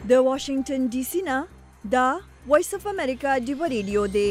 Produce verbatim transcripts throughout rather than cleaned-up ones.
د واشنگټن ډي سي نه دا وایس اف امریکا ډیو ریډیو دی.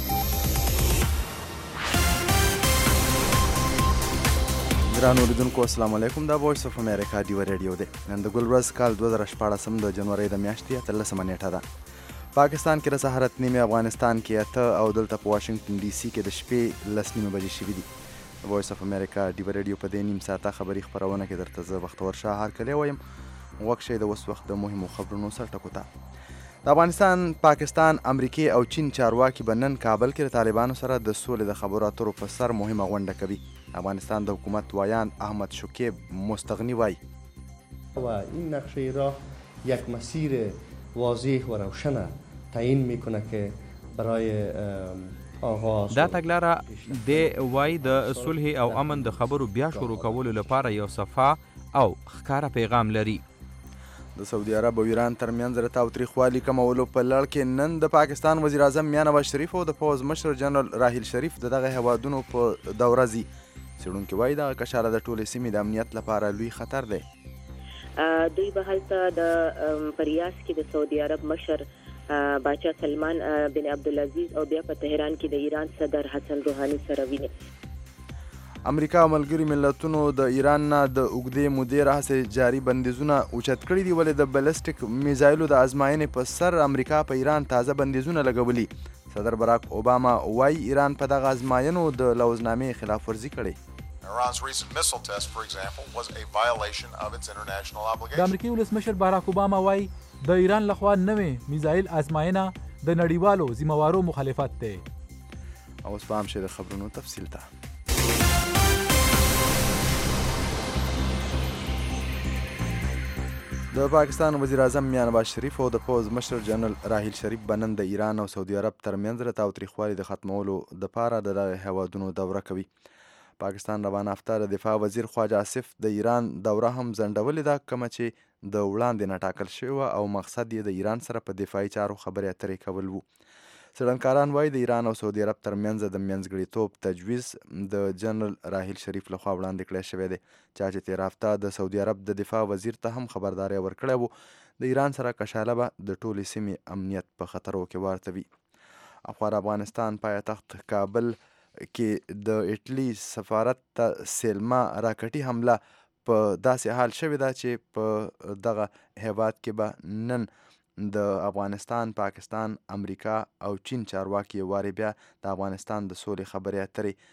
ګرانو اوریدونکو السلام علیکم. دا وایس اف امریکا ډیو ریډیو دی. نن د ګل ورځ کال دوه زره شپاړسم د جنوري د میاشتې اتلسمه نیټه ده. پاکستان کې د سهار اته نیمې، افغانستان کې اته او دلته په واشنګټن ډي سي کې د شپې لس نیمې بجې شوي دي. د وایس اف امریکا ډیو ریډیو په دې نیم ساعته خبري خپرونه کې درته زه بختور شاه هرکلی وایم. غوږ شئ د اوس وخت د مهمو خبرونو سرټکو ته. د افغانستان، پاکستان، امریکې او چین چارواکي به نن کابل کې د طالبانو سره د سولې د خبرو اترو په سر مهمه غونډه کوي. افغانستان د حکومت وایاند احمد شکیب مستغنی وای و این نقشه راه یک مسیر واضح و روشن تعیین میکنه که برای آغاز دا تګلاره د وای د صلح او امن د خبرو بیا شروع کولو لپاره یو صفا او ښکاره پیغام لري. د سعودي عرب او ایران ترمنځ د تاوتریخوالي کمولو په لړ کې نن د پاکستان وزیر اعظم میاں نواز شریف او د پوځ مشر جنرال راحیل شریف د دغه هیوادونو په دوره ځي. څېړونکي وایي دغه کشاره د ټولې سیمې د امنیت لپاره لوی خطر دی. دوی به هلته د پریاس کې د سعودي عرب مشر باچا سلمان بن عبدالعزیز او بیا په تهران کې د ایران صدر حسن روحاني سره ویني. امریکا او ملګري ملتونو د ایران نه د اوږدې مودې راهیسې جاري بندیزونه اوچت کړي دي، ولې د بلسټیک میزایلو د ازماینې په سر امریکا په ایران تازه بندیزونه لګولي. صدر براک اوباما وایي ایران په دغه ازماینو د لوزنامې خلاف ورزي کړې. Iran's recent missile test, for example, was a violation of its international obligations. د امریکای ولسمشر باراک اوباما وایي د ایران لخوا نوې میزایل ازماینه د نړیوالو ذمہوارو مخالفت دی. او اوس پام شئ د خبرونو تفصیل ته. د پاکستان وزیر اعظم میاں نواز شریف او د پوځ مشر جنرال راحیل شریف به نن د ایران او سعودي عرب ترمنځ د تاوتریخوالي د ختمولو دپاره د دغه هیوادونو دوره کوي. پاکستان روانه هفته د دفاع وزیر خواجه آصف د ایران دوره هم ځنډولې ده، کومه چې د وړاندې نه ټاکل شوې وه او مقصد یې د ایران سره په دفاعي چارو خبرې اترې کول وو. څېړنکاران وایي د ایران او سعودي عرب ترمنځ د منځګړیتوب تجویز د جنرال راحیل شریف لخوا وړاندې کړی شوی دی، چا چې تېره هفته د سعودي عرب د دفاع وزیر ته هم خبرداری ورکړی و د ایران سره کشاله به د ټولې سیمې امنیت په خطرو کې واچوي. اخوا افغانستان پایتخت کابل کې د ایټلي سفارت ته سیلما راکټي حمله په داسې حال شوې ده چې په دغه هیواد کې به نن د افغانستان، پاکستان، امریکا او چین چارواکي وارې بیا د افغانستان د سولې خبرې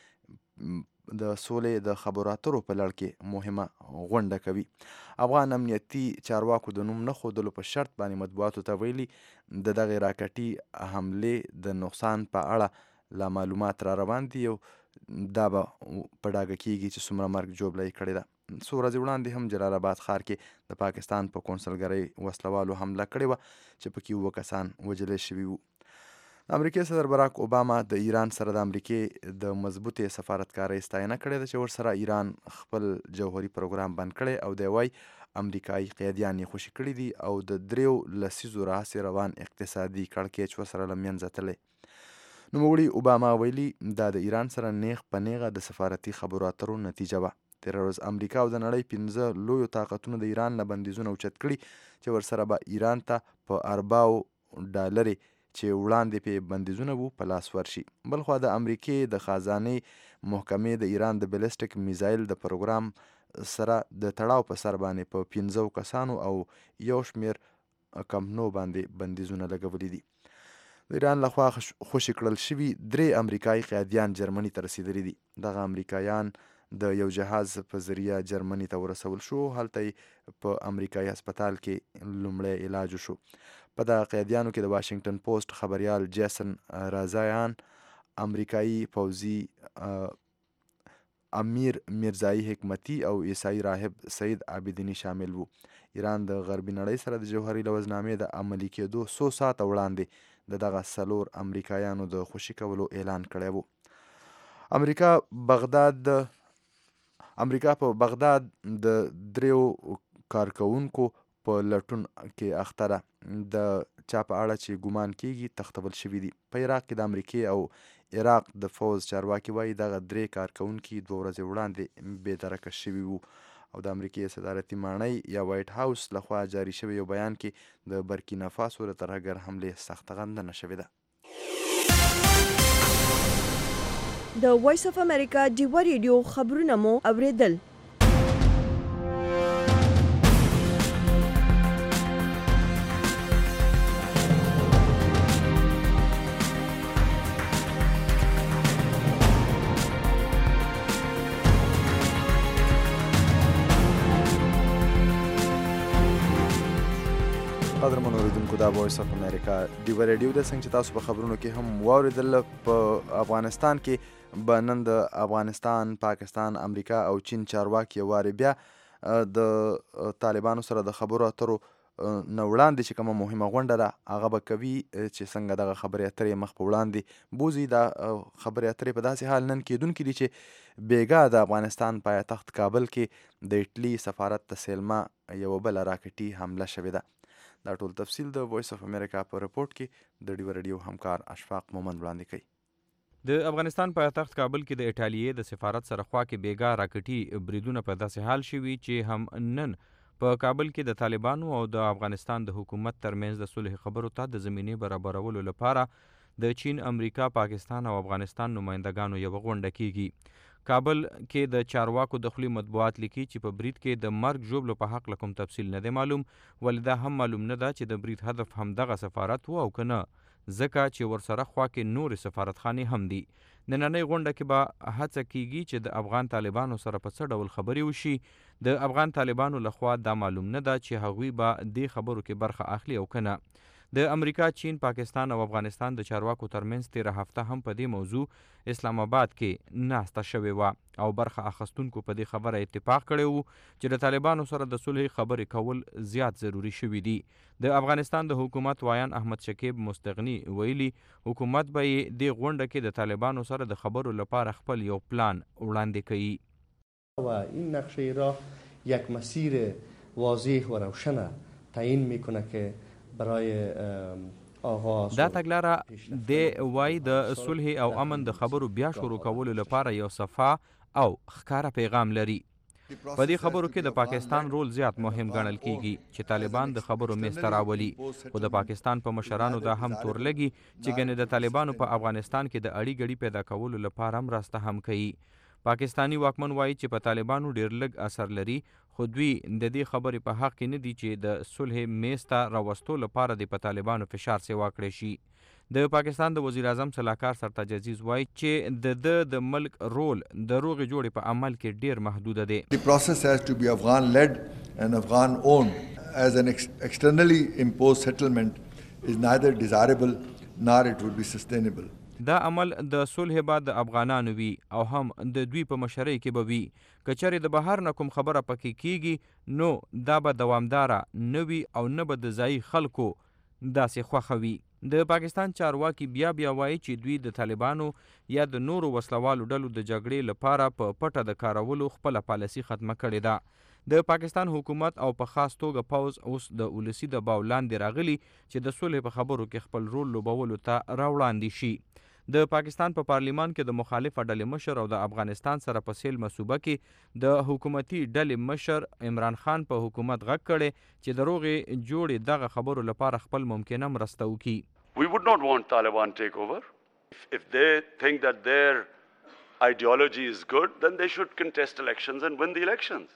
اترې د سولې د خبرو اترو په لړ کې مهمه غونډه کوي. افغان امنیتي چارواکو د نوم نه ښودلو په شرط باندې مطبوعاتو ته ویلي د دغې راکټي حملې د نقصان په اړه لا معلومات را روان دي او دا به په ډاګه کیږي چې څومره مرګ ژوبله یې کړې ده. څو ورځې وړاندې هم جلال آباد ښار کې د پاکستان په کونسلګرۍ وسلوالو حمله کړې وه چې پکې اووه کسان وژلی شوي وو. د امریکې صدر براک اوباما د ایران سره د امریکې د مضبوطې سفارتکارۍ ستاینه کړې ده چې ورسره ایران خپل جوهري پروګرام بند کړی او دی وایي امریکایي قیدیان یې خوشي کړي دي او د دریو لسیزو راهیسې روان اقتصادي کړکېچ ورسره له منځه تللی. نوموړي اوباما ویلي دا د ایران سره نیغ په نیغه د سفارتي خبرو اترو نتیجه وه. تېره ورځ امریکا او د نړۍ پنځه لویو طاقتونو د ایران نه بندیزونه اوچت کړي چې ورسره به ایران ته په ارباو ډالرې چې وړاندې پې بندیزونه وو په لاس ورشي. بلخوا د امریکې د خزانې محکمې د ایران د بلسټیک میزایل د پروګرام سره د تړاو په سر باندې په پنځو کسانو او یو شمېر کمپنو باندې بندیزونه لګولي دي. د ایران لخوا خوشي کړل شوي درې امریکایي قیدیان جرمني ته رسېدلي دي. دغه امریکایان د یو جهاز په ذریعه جرمني ته ورسول شو، هلته یې په امریکایي هسپتال کې لومړی علاج وشو. په دغه قیدیانو کې د واشنګټن پوسټ خبریال جیسن رازایان، امریکایي پوځي امیر میرزایی حکمتي او عیسائی راهب سید عابدینی شامل وو. ایران د غربي نړۍ سره د جوهري لوزنامې د عملي کېدو څو ساعته وړاندې د دغه څلور امریکایانو د خوشي کولو اعلان کړی وو. امریکا بغداد امریکا په بغداد د دریو کارکوونکو په لټون کې اخته ده. د چا په اړه چې ګمان کیږي تختول شوي دي. په عراق کې د امریکې او عراق د فوز چارواکي وایي دغه درې کارکوونکي دوه ورځې وړاندې بې درکه شوي وو او د امریکې صدارتي ماڼۍ یا وایټ هاوس لخوا جاري شوی یو بیان کې د برکینا فاسو د ترهګر حملې سخته غندنه شوې ده. د وایس اف امریکا ډیوه ریډیو خبرونه مو اوریدل. قدرمن اوریدونکو دا وایس اف امریکا ډیوه ریډیو ده. څنګه چې تاسو په خبرونو کې هم واورېدل، په افغانستان کې به نن د افغانستان، پاکستان، امریکا او چین چارواکي یو وارې بیا د طالبانو سره د خبرو اترو نه وړاندې چې کومه مهمه غونډه ده هغه به کوي چې څنګه دغه خبرې اترې مخ په وړاندې بوځي. دا خبرې اترې په داسې حال نن کېدونکي دي چې بېګا د افغانستان پایتخت کابل کې د ایټلي سفارت ته سیلما یوه بله راکټي حمله شوې ده. دا ټول تفصیل د وایس اف امریکا په رپورټ کې د ډیوه ریډیو همکار اشفاق مومند وړاندې کوي. د افغانستان پایتخت کابل کې د ایټالیې د سفارت سره خوا کې بیګا راکټي بریدونه په داسې حال شوي چې هم نن په کابل کې د طالبانو او د افغانستان د حکومت ترمنځ د صلح خبرو ته د زمینې برابرولو لپاره د چین، امریکا، پاکستان او افغانستان نمایندګانو یوه غونډه کیږي. کابل کې د چارواکو د خولي مطبوعات لیکي چې په برید کې د مرګ ژوبلو په حق کوم تفصیل نه دی معلوم، ولې دا هم معلوم نه ده چې د برید هدف هم دغه سفارت و او که نه، ځکه چې ورسره خوا کې نورې سفارتخانې هم دي. نننۍ غونډه کې به هڅه کیږي چې د افغان طالبانو سره په څه ډول خبرې وشي. د افغان طالبانو لخوا دا معلوم نه ده چې هغوی به دې خبرو کې برخه اخلي او که نه. د امریکا، چین، پاکستان او افغانستان د چارواکو ترمنځ تیره هفته هم په دې موضوع اسلام آباد کې ناسته شوې وه او برخه اخیستونکو په دې خبره اتفاق کړی و چې د طالبانو سره د صلح خبرې کول زیات ضروري شوي دي. د افغانستان د حکومت وایان احمد شکیب مستغني ویلي حکومت به یې دې غونډه کې د طالبانو سره د خبرو لپاره خپل یو پلان وړاندې کوي. و این نقشه راه یک مسیر واضح و روشن تعیین میکنه که برای آغاز دا تګلاره د وای د صلح او امن د خبرو بیا شروع کولو لپاره یو صفا او ښکاره پیغام لري. په دې خبرو کې د پاکستان رول زیات مهم ګڼل کیږي چې طالبان د خبرو میز ته راولي، خو د پاکستان په مشرانو دا هم تور لګي چې ګنې د طالبانو په افغانستان کې د اړی ګړي پیدا کولو لپاره مرسته هم کوي. پاکستانی واکمن وایي چې په طالبانو ډیر لږ اثر لري، خو دوی د دې خبرې په حق کې نه دي چې د صلح میز ته راوستو لپاره د په طالبانو فشار سیوا کړی شي. د پاکستان د وزیر اعظم صلاحکار سرتاج عزیز وایي چې د د د ملک رول د روغې جوړې په عمل کې ډیر محدوده دی. The process has to be Afghan led and Afghan owned. As an ex externally imposed settlement is neither desirable nor it would be sustainable. دا عمل د صلح بعد د افغانانو وي او هم د دوی په مشرۍ کې به وي. که چېرې د بهر نه کوم خبره پکې کیږي نو دا به دوامداره نه وي او نه به د ځایي خلکو داسې خوښه وي. د پاکستان چارواکي بیا بیا وایي چې دوی د طالبانو یا د نورو وسلوالو ډلو د جګړې لپاره په پټه د کارولو خپله پالیسي ختمه کړې ده. د پاکستان حکومت او په خاص توګه پوځ اوس د ولسي دباو لاندې راغلي چې د صلح په خبرو کې خپل رول لوبولو ته راوړاندې شي. د پاکستان په پا پارلیمان کې د مخالفه ډلې مشر او د افغانستان سره په سیل مصوبه کې د حکومتي ډلې مشر عمران خان په حکومت غږ کړی چې د روغې جوړې دغه خبرو لپاره خپل ممکنه مرسته وکړي. We would not want Taliban takeover. If, if they think that their ideology is good, then they should contest elections and win the elections.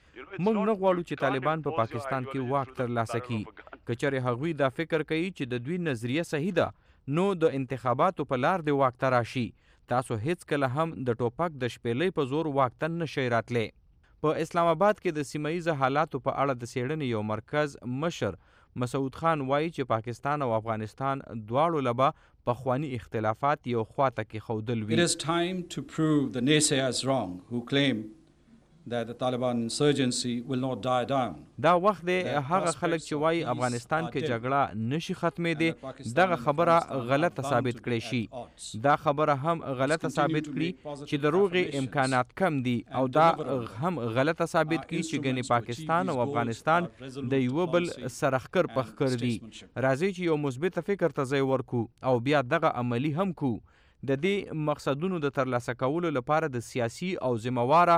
موږ نه غواړو چې طالبان په پاکستان کې واک ترلاسه کړي. که چېرې هغوی دا فکر کوي چې د دوی نظریه صحیح ده نو د انتخاباتو په لار د واک ته راشي. تاسو هیڅ کله هم د ټوپک د شپېلۍ په زور واک ته نشئ راتلی. په اسلام آباد کې د سیمه ییزو حالاتو په اړه د څېړنې یو مرکز مشر مسعود خان وایي چې پاکستان او افغانستان دواړو له به پخواني اختلافات یو خواته کېښودل وي. It is time to prove the naysayers wrong who claim that the Taliban insurgency will not die down. دا وخت دی هغه خلک چې وایي افغانستان کې جګړه نشي ختمېدی دغه خبره غلطه ثابت کړی شي. دا خبره هم غلطه ثابت کړي چې د روغې امکانات کم دي او دا هم غلطه ثابت کړي چې ګنې پاکستان او افغانستان د یوه بل سره ښکر په ښکر دي. راځئ چې یو مثبت فکر ته ځای ورکو او بیا دغه عملي هم کو. د دې مقصدونو د ترلاسه کولو لپاره د سیاسي او ذمهواره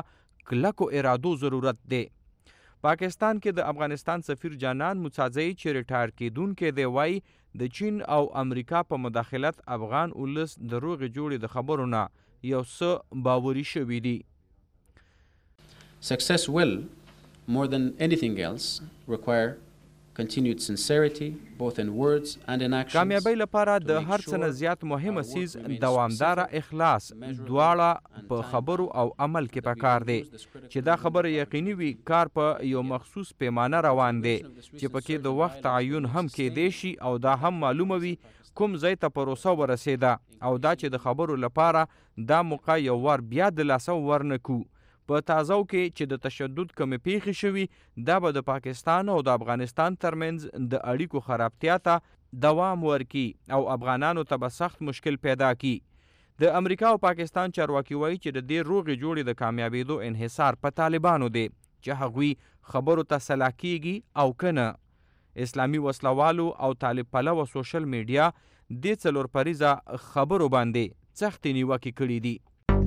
کلکو ارادو ضرورت دی. پاکستان کې د افغانستان سفیر جانان موسازی چې ریټایر کیدونکی دی وایي د چین او امریکا په مداخلت افغان ولس د روغې جوړې د خبرو نه یو څه باوري شوي دي. Success will, more than anything else, require continued sincerity, both in words and in actions. کامیابی لپاره د هر څه نه زیات مهمه سیز دوامداره اخلاص دواړه په خبرو او عمل کې پکار دی چې دا خبره یقیني وي کار په یو مخصوص پیمانه روان دی چې پکې د وخت تعین هم کېدی شي او دا هم معلومه وي کوم ځای ته پروسه ورسېده او دا چې د خبرو لپاره دا موقع یو وار بیا د لاسه ورنکو. په تازو کې چې د تشدد کمې پیښې شوي دا به د پاکستان او د افغانستان ترمنځ د اړیکو خرابتیا ته دوام ورکي او افغانانو ته به سخت مشکل پیدا کی. د امریکا او پاکستان چارواکي وایي چې د دې روغې جوړې د کامیابېدو انحصار په طالبانو دی چې هغوی خبرو ته سلا کیږي او کنه. اسلامي وسلوالو او طالب پلوه سوشل میډیا دې څلور پریزه خبرو باندې سختې نیوکې کړي دي.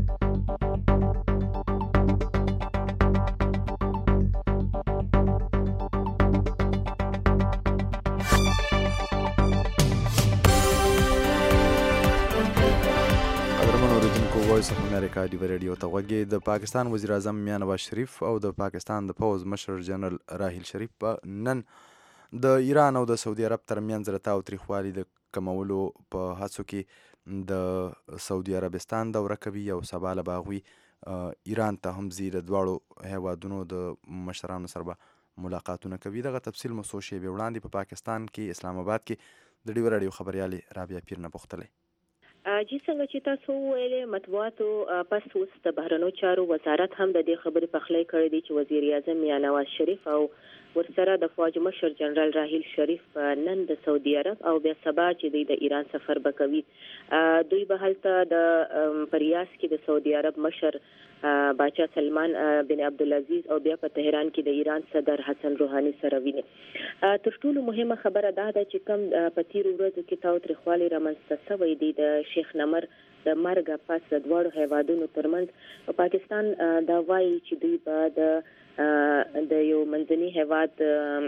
وایس اف امریکا ډیو ریډیو ته غوږی. د پاکستان وزیر اعظم میاں نواز شریف او د پاکستان د پوز مشر جنرال راحیل شریف په نن د ایران او د سعودي عرب ترمنځ د تاوتریخوالي د کمولو په هڅو کې د سعودي عربستان دوره کوي او سبا له به هغوی ایران ته هم ځي. د دواړو هیوادونو د مشرانو سره به ملاقاتونه کوي. دغه تفصیل مو څو شېبې وړاندې په پاکستان کې اسلام آباد کې د ډیو ریډیو خبریالې رابعه پیر نه پوښتلی. جی څنګه چې تاسو ویلې مطبوعاتو پس اوس د بهرنیو چارو وزارت هم د دې خبرې پخلی کړی دی چې وزیر اعظم میاں نواز شریف او ورسره د فوج مشر جنرال راحیل شریف نن د سعودي عرب او بیا سبا چې دوی د ایران سفر به کوي. دوی به هلته د پریاس کې د سعودي عرب مشر باچا سلمان بن عبدالعزیز او بیا په تهران کې د ایران صدر حسن روحاني سره ویني. تر ټولو مهمه خبره دا ده چې کوم په تیرو ورځو کې تاوتریخوالی رامنځته شوی دی د شیخ نمر د مرګ پس د دواړو هیوادونو ترمنځ پاکستان دا وایي چې دوی به د د یو منځني هیواد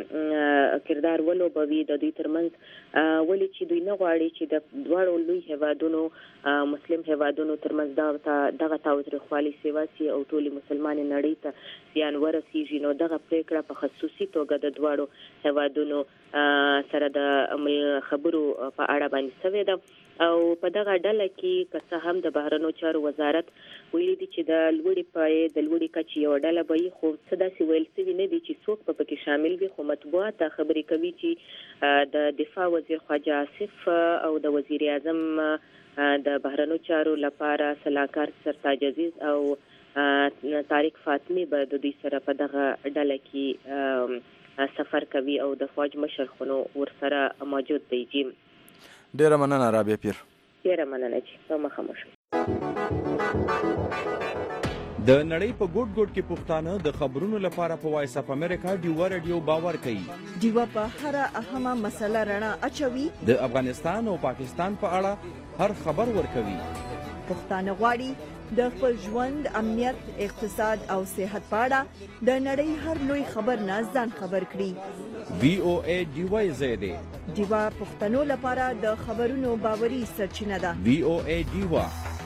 کردار ولوبوي د دوی ترمنځ ولې چې دوی نه غواړي چې د دواړو لوی هیوادونو مسلم هیوادونو ترمنځ دغه تاوتریخوالي سیواسي او ټولې مسلمانې نړۍ ته زیان ورسیږي. نو دغه پریکړه په خصوصي توګه د دواړو هیوادونو سره د خبرو په اړه باندې شوې ده او په دغه ډله کې که څه هم د بهرنیو چارو وزارت ویلي دي چې د لوړې پایې د لوړې کچې یوه ډله به وي خو څه داسې ویل شوي نه دي چې څوک به پکې شامل وي. خو مطبوعات دا خبرې کوي چې د دفاع وزیر خواجه آصف او د وزیر اعظم د بهرنیو چارو لپاره سلاکار سرتاج عزیز او طارق فاطمی به د دوی سره په دغه ډله کې سفر کوي او د فوج مشر خونو ورسره موجود دی. جیم ډیره مننه رابعه پیر. ډیره مننه چې په مخه مو شو. د نړۍ په ګوټ ګوټ کې پښتانه د خبرونو لپاره په وایس اف امریکا ډیو ریډیو باور کوي. ډیو په هر اهمه مسله رڼا اچوي. د افغانستان او پاکستان په اړه هر خبر ورکوي. پښتانه غواړي د خپل ژوند امنیت اقتصاد او صحت په اړه د نړۍ هر لوی خبر نه ځان خبر کړي. وی او ای ډیو زیاده ډیو پښتنو لپاره د خبرونو باوري سرچینه ده. وی او ای ډیو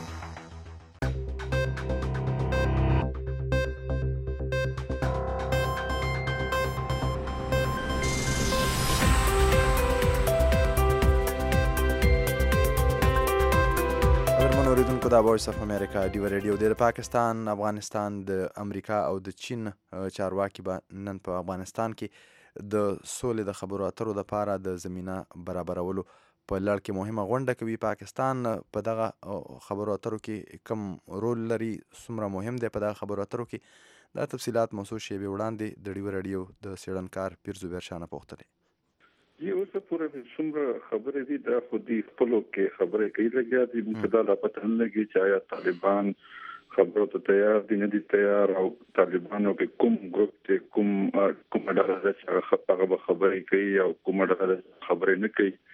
دا وایس اف امریکا ډیو ریډیو د پاکستان، افغانستان، د امریکا او د چین چارواکي به نن په افغانستان کې د سولې د خبرو اترو لپاره د زمینه برابرولو په لړ کې مهمه غونډه کوي. پاکستان په دغه خبرو اترو کې کوم رول لري، څومره مهم دی په دغه خبرو اترو کې، دا تفصیلات مو څو شېبې وړاندې د ډیو ریډیو د څېړنکار پیر زبیر شاه نه پوښتلې. جی اوس پورې څومره خبرې دي دا خو دې خپلو کې خبرې کوي لګیا دي. موږ دا لا پته نه لګي چې آیا طالبان خبرو ته تیار دي نه دي تیار، او طالبانو کې کوم ګروپ ته کوم کوم ډله ده چې هغه به خبرې کوي او کوم ډله خبرې نه کوي.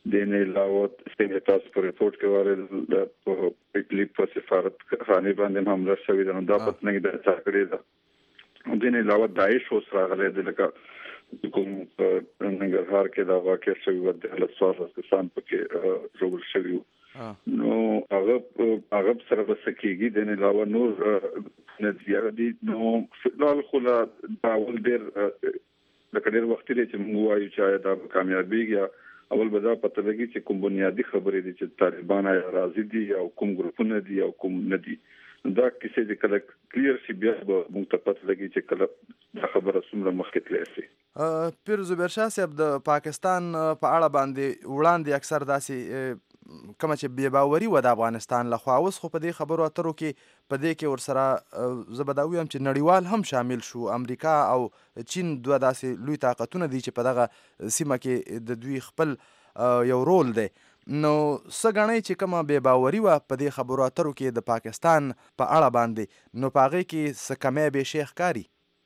د نه علاوه څنګه تاسو په ریپورت کې وایي د په اټلی په سفارت خانه باندې هم راځي دا د پټنګ د څاکړې ده د نه علاوه داعش اوس راغلي د لکه کوم ننګرهار کې دا واقع شوی و د لسوار کسان پکې روغ شوی نو هغه هغه سره وسکیږي د نه علاوه نور نه زیاتې نو فلال خلا دا ول ډیر د کډیر وخت لري چې موږ وایو چې دا کامیابیږي اول به دا پته لګي چې کوم بنیادی خبرې دي چې طالبان راضي دي او کوم ګروپونه دي او کوم نه دي دا کیسه د کله کلیر سی بیا به موږ ته پته لګي چې کله دا خبره څومره مخکې تللی شي. پیر زبیر شاه صاحب د پاکستان په اړه باندې وړاندې اکثر داسې کومه چې بې باوري وه د افغانستان لخوا اوس خو په دې خبرو اترو کې په دې کې ورسره زه به دا ووایم چې نړیوال هم شامل شو امریکا او چین دوه داسې لوی طاقتونه دي چې په دغه سیمه کې د دوی خپل یو رول دی نو څه ګڼئ چې کومه بې باوري وه په دې خبرو اترو کې د پاکستان په اړه باندې نو په هغې کې څه کمی بې شی ښکاري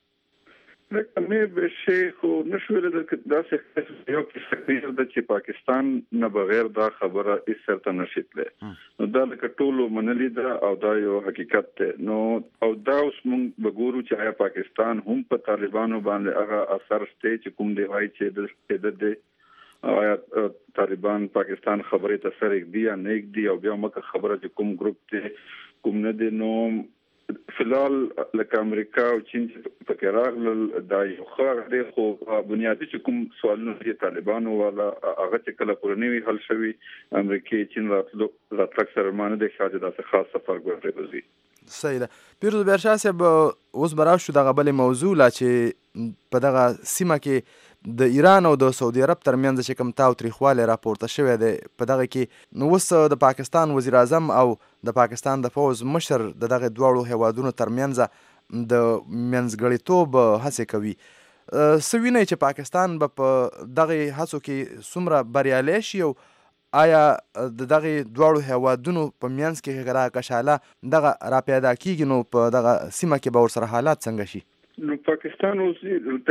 مې به شي خو نشو ویل دا څه یو کیسه ده چې پاکستان نه بغیر دا خبره هیڅ سرته نشي تللی نو دا لکه ټولو منلي ده او دا یو حقیقت دی نو او دا اوس موږ به ګورو چې آیا پاکستان هم په طالبانو باندې هغه اثر شته چې کوم دی وایي چې د دې آیا طالبان پاکستان خبرې ته سره دی یا نه دی او بیا مکه خبره چې کوم ګروپ دی کوم نه دی نو فلال لکه امریکا او چین پکې راغلل دا یو خبره دی خو بنیادی چې کوم سوالونه دي طالبانو والا هغه چې کله پرونی حل شوی امریکا چین راتلو راتلک سره مانه د شاده داسې خاص سفر ګرځي صحیح ده. پیر زبیر شاه صاحب اوس به راشو دغه بلې موضوع لا چې په دغه سیمه کې د ایران او د سعودي عرب ترمنځ چې کوم تاوتریخوالی راپورته شوی دی په دغه کې نو اوس د پاکستان وزیر اعظم او د پاکستان د پوځ مشر د دغه دواړو هیوادونو ترمنځ د منځګړیتوب هڅې کوي څه وینئ چې پاکستان به په دغه هڅو کې څومره بریالی شي او آیا د دغه دواړو هیوادونو په منځ کې را کشاله دغه راپیدا کیږي نو په دغه سیمه کې به ورسره حالات څنګه شي نو پاکستان اوس د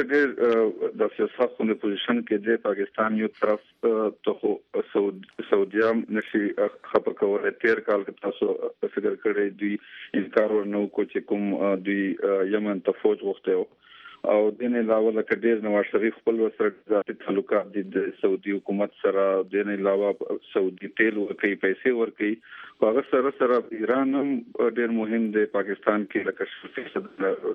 د سیاست په پوزیشن کې دی پاکستان یو طرف ته سعودي نشي خبر کولای تیر کال کې تاسو فکر کړی دی انکار ورنو کو چې کوم دی یمن ته فوج وخته او دین علاوه لکه ډیر نواز شریف خپل سره ذاتي تعلقات دي د سعودي حکومت سره دین علاوه سعودي تیل ورکوي پیسې ورکوي هغه سره سره ایران هم ډیر مهم دی پاکستان کې لکه فیصد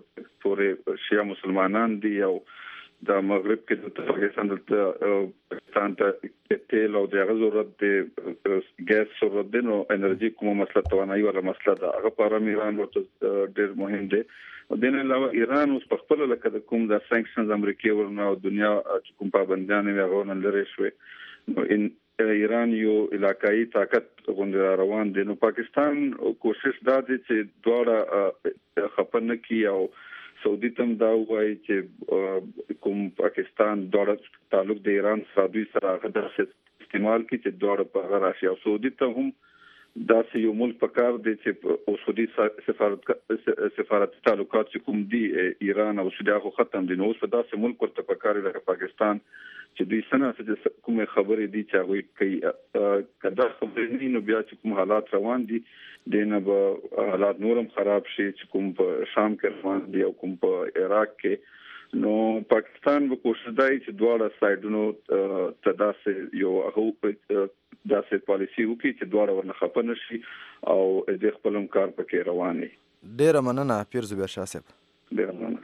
پورې شیعه مسلمانان دي او د مغرب کې د پاکستان د پاکستان ته تیل او د ضرورت د ګاز ضرورت دی نو انرژي کومه مسله توانایي ولا مسله ده هغه په ایران ورته ډیر مهم دی او دین علاوه ایران اوس په خپل لکه د کوم د سانکشنز امریکای ورنه او دنیا کوم پابندیان یې غوونه لري شوی نو ان ایران یو علاقائی طاقت غونډه روان دي نو پاکستان کوشش دا دي چې دواړه خپنه کی او سعودي تم دا وایي چې کوم پاکستان دواړه تعلق د ایران سره دوی سره غدا استعمال کی چې دواړه په راشي او سعودي ته هم دا سه یو ملک پکار دی چې او سعودي سفارت سفارت تعلقات چې کوم دی ایران او سعودي خو ختم دي نو اوس په داسې ملک ورته پکار دی پاکستان چې دوی سره چې کوم خبرې دي چې هغه کوي کدا خبرې نو بیا چې کوم حالات روان دي دینه به حالات نورم خراب شي چې کوم په شام کې روان دي او کوم په عراق کې نو پاکستان به کوشش دی چې دواړه سایډونو تداسې یو هغه داسې پالیسي وکړي چې دواړه ورنه خفه نشي او د خپل کار پکې روان وي. ډیره مننه پیر زبیر شاه صاحب. ډیره مننه.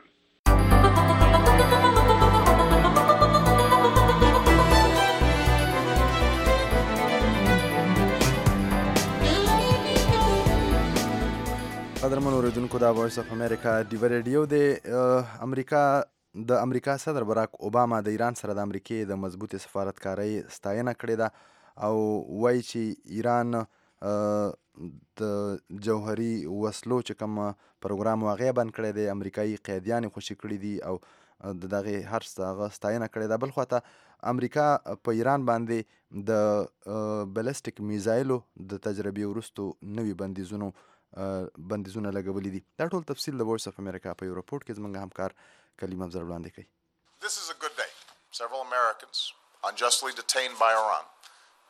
قدرمن اوریدونکو دا وایس اف امریکا ډیو ریډیو د امریکا د امریکا صدر براک اوباما د ایران سره د امریکای د مضبوطی سفارتکارۍ ستاینه کړې ده او وایي چې ایران د جوهري وسلو چې کوم پروګرام هغه بند کړی دی امریکایي قیدیان خوشي کړي دي او د دغه هر څه ستاینه کړې ده. بل خواته امریکا په ایران باندې د بلسټیک میزایلو د تجربې وروستو نوي بندیزونو بندیزونه لګولي دي. دا ټول تفصیل د وایس اف امریکا په یو رپورټ کې زموږ همکار کلیم افضل وړاندې کوي. This is a good day. Several Americans unjustly detained by Iran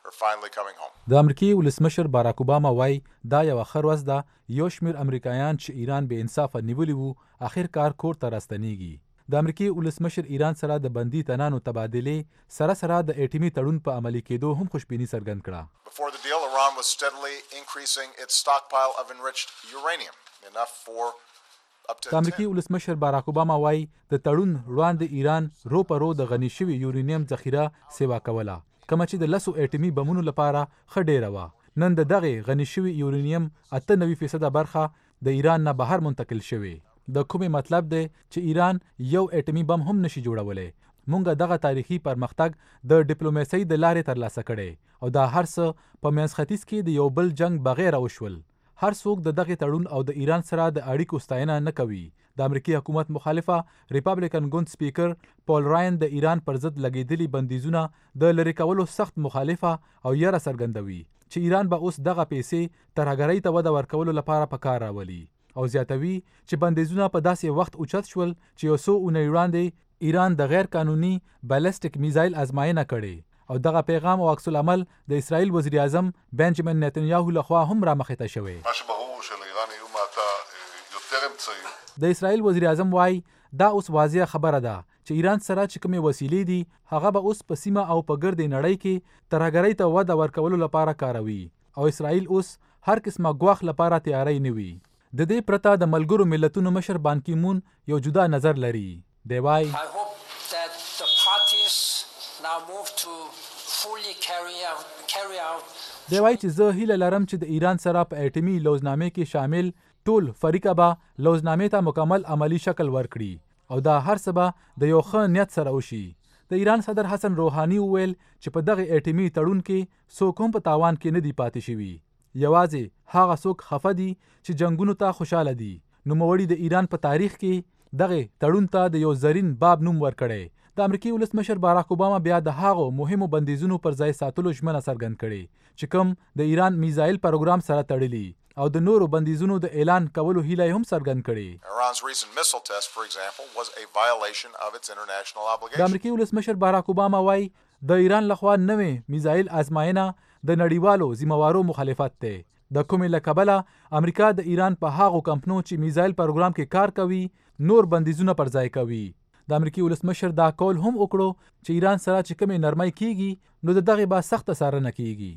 are finally coming home. د امریکای ولسمشر باراک اوباما وایي دا یو ښه ورځ ده، یو شمېر امریکایان چې ایران بې انصافه نیولي وو اخر کار کور ته راستنیږي. د امریکای ولسمشر ایران سره د بندي تنانو تبادلې سره سره د اټومي تړون په عملي کېدو هم خوشبیني څرګند کړه. Before the deal, Iran was steadily increasing its stockpile of enriched uranium, enough for د امریکای ولسمشر باراک اوباما وایي د تړون وړاندې ایران رو په رو د غني شوي یورانیم ذخیره سیوا کوله، کومه چې د لسو اټومي بمونو لپاره ښه ډیره وه. نن د دغې غني شوي یورانیم اته نوي فیصده برخه د ایران نه بهر منتقل شوې. د کومې مطلب دی چې ایران یو اټومي بم هم نشي جوړولی. مونږ دغه تاریخي پرمختګ د ډیپلوماسۍ د لارې ترلاسه کړی او دا هر څه په منځ ختیځ کې د یو بل جنگ بغیر وشول. هر څوک د دغه تړون او د ایران سره د اړیکو ستاینه نه کوي. د امریکای حکومت مخالفه ریپابلیکن ګوند سپیکر پول راین د ایران پر ضد لګیدلي بندیزونه د لری کولو سخت مخالفه او یره څرګندوي چې ایران به اوس دغه پیسې ترهګرۍ ته وده ورکولو لپاره په کار راولي او زیاتوي چې بندیزونه په داسې وخت اوچت شول چې یو څو اونۍ وړاندې ایران د غیر قانوني بالستیک میزایل ازمایښت کړي او دغه پیغام او عکس العمل د اسرائیل وزیر اعظم بنجامین نتنیاهو لخوا هم رامخته شوی. د اسرائیل وزیر اعظم وایي دا اوس واضح خبره ده چې ایران سره چې کومې وسیلې دي هغه به اوس په سیمه او په ګرد نړۍ کې ترهګرۍ ته وده ورکولو لپاره کاروي او اسرائیل اوس هر قسمه ګواښ لپاره تیاری نه وي. د دې پرته د ملګرو ملتونو مشر بان کی مون یو جدا نظر لري. دی وایي دی وایي چې زه هیله لرم چې د ایران سره په اټومي لوزنامې کې شامل ټول فریقه به لوزنامې ته مکمل عملی شکل ورکړي او دا هر څه به د یو ښه نیت سره وشي. د ایران صدر حسن روحاني وویل چې په دغه اټومي تړون کې څوک هم په تاوان کې نه دی پاتې شوي، یوازې هغه څوک خفه دي چې جنگونو ته خوشاله دي. نوموړي د ایران په تاریخ کې دغه تړون ته د یو زرین باب نوم ورکړی. د امریکای ولسمشر باراک اوباما بیا د هغو مهمو بندیزونو پر ځای ساتلو ژمنه څرګند کړې چې کوم د ایران میزایل پروګرام سره تړلي او د نورو بندیزونو د اعلان کولو هیله هم څرګند کړي. Iran's recent missile test, for example, was a violation of its international obligations. د امریکای ولسمشر باراک اوباما وایي د ایران لخوا نوې میزایل ازمایښت د نړیوالو ذمہوارو مخالفت دی. د کومې له کبله امریکا د ایران په هغو کمپنو چې میزایل پروګرام کې کار کوي نور بندیزونه پر ځای کوي. د امریکای ولسمشر دا کول هم وکړو چې ایران سره چې کومې نرمۍ کیږي نو د دغه به سخت څارنه کیږي.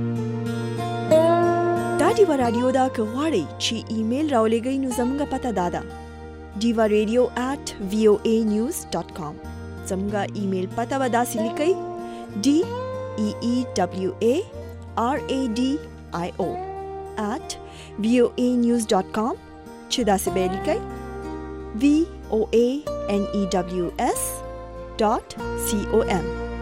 دا ډیوا رادیو دا که غواړئ چې ایمیل راولېږئ نو زموږ پته دا ده ډیوا ریډیو ایٹ وی او ای نیوز ډاٹ کام. زموږ ایمیل پته به داسې لیکئ ډي ای ای ډبلیو ای آر ای ډي آی او ایٹ وی او ای نیوز ډاٹ کام چې داسې به لیکئ وی او ای N E W S dot C O M.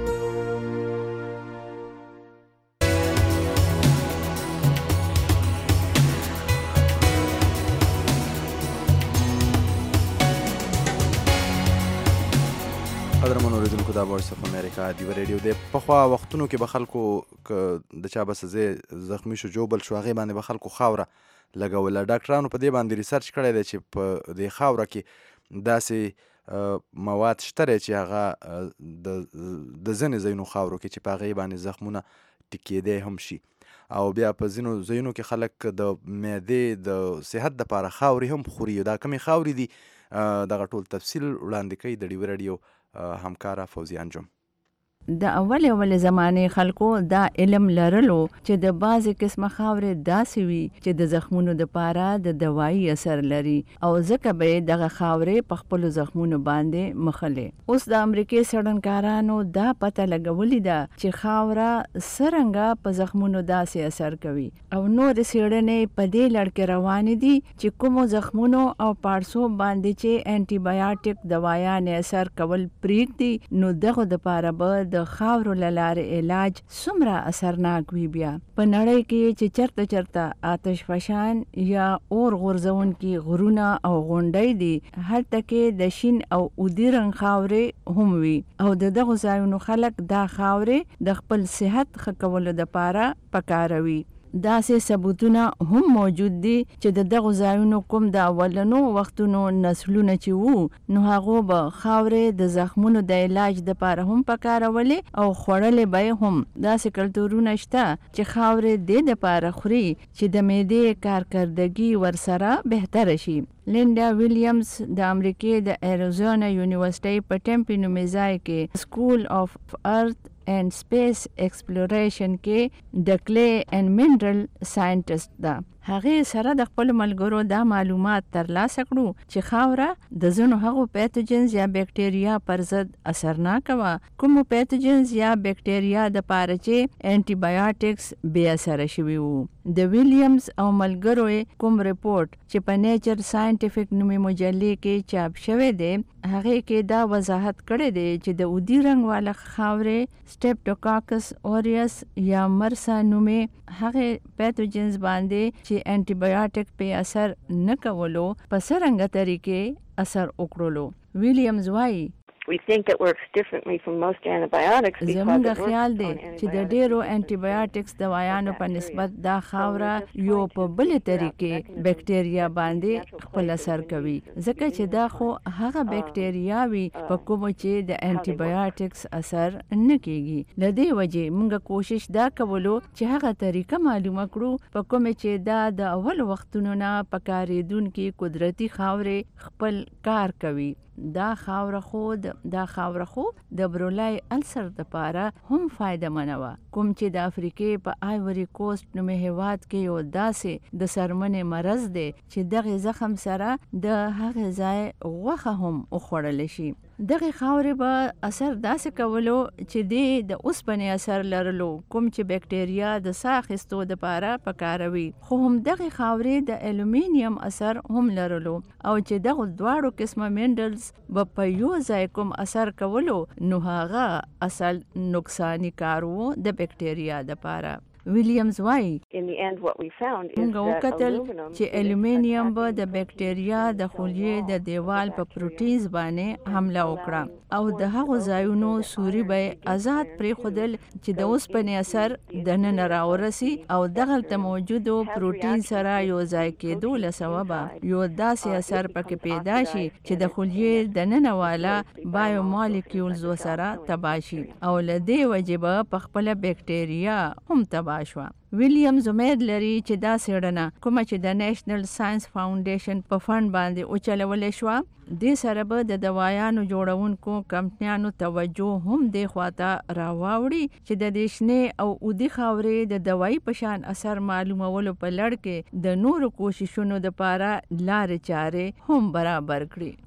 قدرمنو اوریدونکو دا وایس اف امریکا ډیوا ریډیو دی. پخوا وختونو کې به خلکو د چا به سزې زخمی شو جو بل شو هغې باندې به خلکو خاوره لګوله. ډاکټرانو په دې باندې ریسرچ کړی دی چې په دې خاوره کې داسې مواد شته چې هغه د د ځینې ځایونو خاورو کې چې په هغې باندې زخمونه ټیکېدی هم شي او بیا په ځینو ځایونو کې خلک د معدې د صحت دپاره خاورې هم خوري. دا کومې خاورې دي دغه ټول تفصیل وړاندې کوي د ډیوا راډیو همکاره فوزیه انجم. د اول اول زمانه خلکو دا علم لرلو چې د بعضې قسمه خاورې داسې وي چې د زخمونو دپاره د دوایي اثر لري او ځکه به دغه خاورې په خپلو زخمونو باندې مخلې. اوس د امریکې څېړنکارانو دا پته لګولې ده چې خاوره څرنګه په زخمونو داسې اثر کوي او نورې څېړنې په دې لړ کې روانې دي چې کومو زخمونو او پاړسو باندې چې انټي بایوټیک دوایانې اثر کول پرېږدي نو دغو دپاره به د خاورو لاره علاج څومره اثرناک وي. بیا په نړۍ کې چې چرته چرته آتش فشان یا اور غورځونکي غرونه او غونډۍ دي هلته کې د شین او اودي رنګ خاورې هم وي او د دغو ځایونو خلک دا خاورې د خپل صحت ښه کولو دپاره پکاروي. داسې ثبوتونه هم موجود دي چې د دغو ځایونو کوم د اولنو وختونو نسلونه چې وو نو هغو به خاورې د زخمونو د علاج دپاره هم پکارولې او خوړلې به هم. داسې کلتورونه شته چې خاورې دې دپاره خوري چې د معدې کارکردګي ورسره بهتره شي. لینډا ویلیامز د امریکې د ایریزونا یونیورسيټۍ په ټمپي نومې ځای کې سکول اف ارث اینڈ سپیس ایکسپلوریشن کې د کلی اینڈ منرل ساینټسټ ده. هغې سره د خپل ملګرو دا معلومات ترلاسه کړو چې خاوره د ځینو هغو پیتوجنز یا بیکټیریا پر ضد اثرناکه وه، کومو پیتوجنز یا بیکټیریا د پاره چې انټي بایوټکس بې اثره شوي وو. د ویلیامز او ملګرو کوم رپورټ چې په نیچر ساینټیفیک نومې مجلې کې چاپ شوی دی هغې کې دا وضاحت کړی دی چې د اودي رنګ والا خاورې سټیپټوکاکس اوریس یا مرسا نومې هغې پیتوجنز باندې چې انټي بایوټک په اثر نه کولو په څرنګه طریقې اثر وکړلو. ویلیامز وایي We think it works differently from most antibiotics because زمونږ خیال دی چې د ډیرو انټي بایوټکس دوايانو په نسبت دا خاوره یو په بلې طریقې بیکټیریا باندې خپل اثر کوي، ځکه چې دا خو هغه بیکټیریا وي په کومو چې د انټي بایوټکس اثر نه کیږي. له دې وجې موږ کوشش دا کولو چې هغه طریقه معلومه کړو په کومه چې دا د اول وختونو نه په کارېدونکي قدرتي خاورې خپل کار کوي. دا خاوره خود دا خاوره خو د برولای السر د پاره هم فائدہ منوه، کوم چې د افریقې په آیوری کوست نومې هیواد کې یو داسې د سرمنې مرض دی چې دغه زخم سره د هغه ځای غوښه هم وخوړل شي. دغه خاورې به اثر داسې کولو چې د د اوسپنې اثر لرلو کوم چې بیکټیریا د ساه اخیستو دپاره پکاروي، خو هم دغه خاورې د الومینیم اثر هم لرلو او چې دغه دواړو قسمه منرلز به په یو ځای کوم اثر کولو نو هغه اصل نقصانی کار وو د بیکټیریا دپاره. ویلیامز وایي موږ وکتل چې الومینیم به د بیکټیریا د خلیې د دیوال په پروټینز باندې حمله وکړه او د هغو ځایونو سوري به آزاد پرېښودل چې د اوسپنې اثر دننه راورسي او دغلته موجودو پروټین سره یو ځای کېدو له سببه یو داسې اثر پکې پیدا شي چې د خلیې دننه والا بایو مالیکیولز ورسره تباه شي او له دې وجې به په خپله بیکټیریا هم تباه شوه. ویلیامز امید لري چې دا څېړنه کومه چې د نیشنل ساینس فاونډیشن په فنډ باندې وچلولې شوه دې سره به د دوايانو جوړونکو کمپنیانو توجه هم دې خواته راواوړي چې د دې شنې او اودي خاورې د دوایي په شان اثر معلومولو په لړ کې د نورو کوششونو دپاره لارې چارې هم برابر کړي.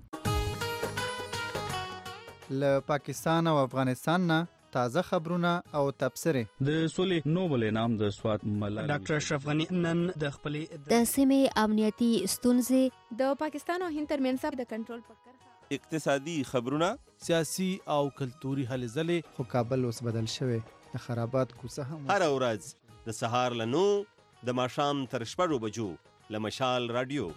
له پاکستان او افغانستان نه تازه خبرونه او تبصرې. د سولې نوبل انعام د سوات ملالۍ ډاکټر اشرف غنی نن د خپلې د سیمې امنیتي ستونزې د پاکستان او هند ترمنځ د کنټرول په کرښه اقتصادي خبرونه سیاسي او کلتوري هلې ځلې. خو کابل اوس بدل شوی د خرابات کوڅه هم هر ورځ د سهار له نو د ماښام تر شپږو بجو له مشال رادیو.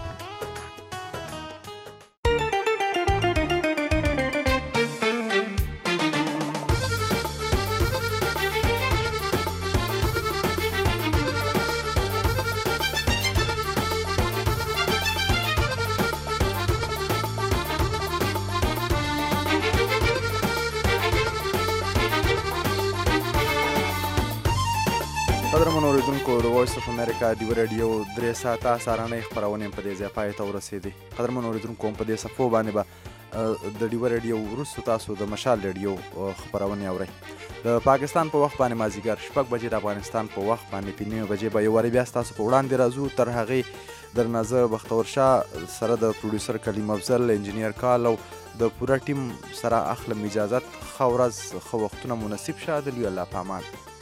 قدرمن اوریدونکو د وایس اف امریکا ډیو رادیو درې ساعته سهارنۍ خپرونې په دې ځای پای ته ورسېدې. قدرمن اوریدونکو په دې صفحو باندې به د ډیو رادیو وروسته تاسو د مشال رادیو خپرونې اورئ. د پاکستان په وخت باندې مازدیګر شپږ بجې، د افغانستان په وخت باندې په نیمه بجې به یو وارې بیا ستاسو په وړاندې راځو. تر هغې درنه زه بختور شاه سره د پروډیوسر کلیم افضل، انجینیر کال او د پوره ټیم سره اخلم اجازت. ښه ورځ، ښه وختونه مناسب شه. د لوی الله په امان.